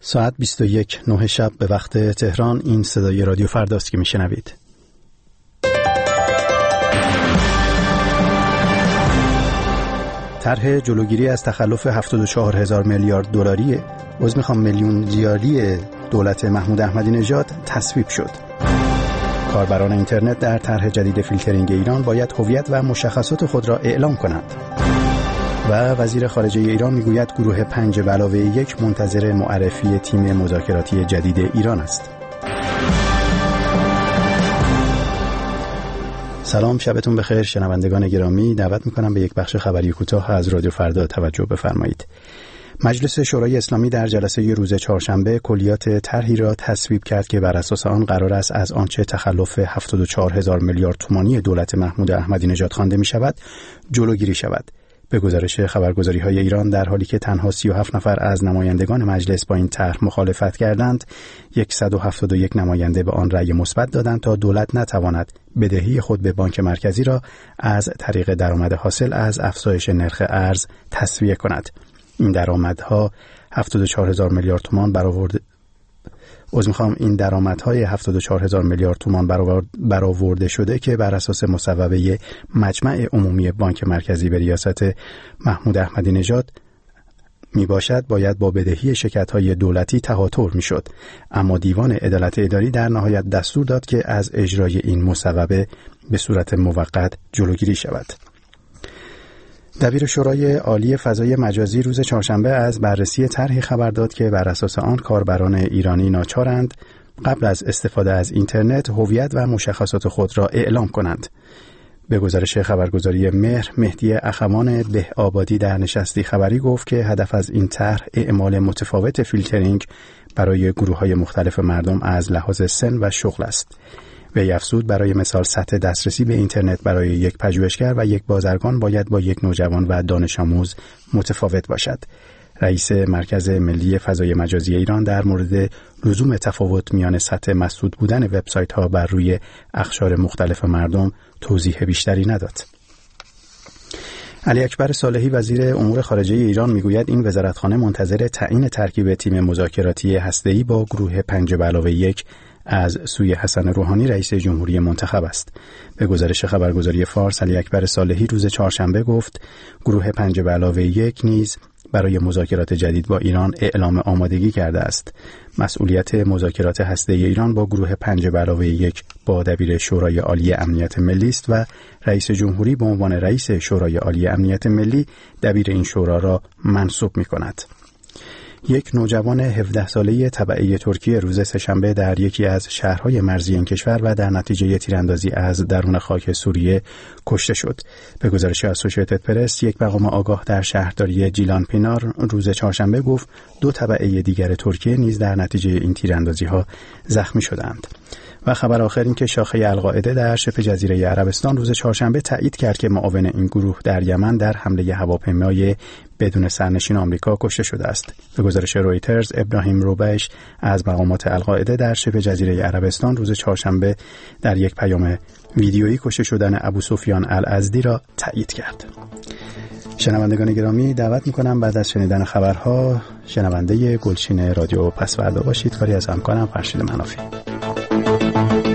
ساعت 21:09 شب به وقت تهران. این صدای رادیو فرداست که میشنوید. طرح جلوگیری از تخلف 74,000 میلیارد دلاری میلیون ریالی دولت محمود احمدی نژاد تصویب شد. کاربران اینترنت در طرح جدید فیلترینگ ایران باید هویت و مشخصات خود را اعلام کنند. و وزیر خارجه ایران میگوید گروه 5+1 منتظر معرفی تیم مذاکراتی جدید ایران است. سلام، شبتون بخیر شنوندگان گرامی. دعوت میکنم به یک بخش خبری کوتاه از رادیو فردا توجه بفرمایید. مجلس شورای اسلامی در جلسه روز چهارشنبه کلیات طرحی را تصویب کرد که بر اساس آن قرار است از آنچه تخلف 74,000 میلیارد تومانی دولت محمود احمدی نژاد خوانده می شود جلوگیری شود. به گزارش خبرگزاری‌های ایران، در حالی که تنها 37 نفر از نمایندگان مجلس با این طرح مخالفت کردند، 171 نماینده به آن رأی مثبت دادند تا دولت نتواند بدهی خود به بانک مرکزی را از طریق درآمد حاصل از افزایش نرخ ارز تسویه کند. این درآمدها 74,000 میلیارد تومان این درآمدهای 74,000 میلیارد تومان برآورده شده که بر اساس مصوبه مجمع عمومی بانک مرکزی به ریاست محمود احمدی نژاد می باشد باید با بدهی شرکت‌های دولتی تهاتر می شد. اما دیوان عدالت اداری در نهایت دستور داد که از اجرای این مصوبه به صورت موقت جلوگیری شود. دبیر شورای عالی فضای مجازی روز چهارشنبه از بررسی طرحی خبر داد که بر اساس آن کاربران ایرانی ناچارند قبل از استفاده از اینترنت هویت و مشخصات خود را اعلام کنند. به گزارش خبرگزاری مهدی اخوان به آبادی در نشستی خبری گفت که هدف از این طرح اعمال متفاوت فیلترینگ برای گروه‌های مختلف مردم از لحاظ سن و شغل است. وی افزود برای مثال سطح دسترسی به اینترنت برای یک پژوهشگر و یک بازرگان باید با یک نوجوان و دانش آموز متفاوت باشد. رئیس مرکز ملی فضای مجازی ایران در مورد لزوم تفاوت میان سطح مسدود بودن وبسایت‌ها بر روی اقشار مختلف مردم توضیح بیشتری نداد. علی اکبر صالحی وزیر امور خارجه ایران میگوید این وزارتخانه منتظر تعیین ترکیب تیم مذاکراتی هسته‌ای با گروه 5+1 از سوی حسن روحانی رئیس جمهوری منتخب است. به گزارش خبرگزاری فارس، علی اکبر صالحی روز چهارشنبه گفت گروه 5+1 نیز برای مذاکرات جدید با ایران اعلام آمادگی کرده است. مسئولیت مذاکرات هسته‌ای ایران با گروه 5+1 با دبیر شورای عالی امنیت ملی است و رئیس جمهوری به عنوان رئیس شورای عالی امنیت ملی دبیر این شورا را منصوب می‌کند. یک نوجوان 17 ساله تبعی ترکیه روز سه‌شنبه در یکی از شهرهای مرزی این کشور و در نتیجه تیراندازی از درون خاک سوریه کشته شد. به گزارش اسوشییتد پرس، یک مقام آگاه در شهرداری جیلان پینار روز چهارشنبه گفت 2 تبعی دیگر ترکیه نیز در نتیجه این تیراندازی‌ها زخمی شدند. و خبر آخر این که شاخه القاعده در شبه جزیره عربستان روز چهارشنبه تایید کرد که معاون این گروه در یمن در حمله هواپیمای بدون سرنشین آمریکا کشته شده است. به گزارش رویترز، ابراهیم روبش از مقامات القاعده در شبه جزیره عربستان روز چهارشنبه در یک پیام ویدیویی کشته شدن ابو سفیان الازدی را تایید کرد. شنوندگان گرامی، دعوت می‌کنم بعد از شنیدن خبرها شنونده گلچین رادیو پسوردا باشید. کاری از همکارم فرشید منافی.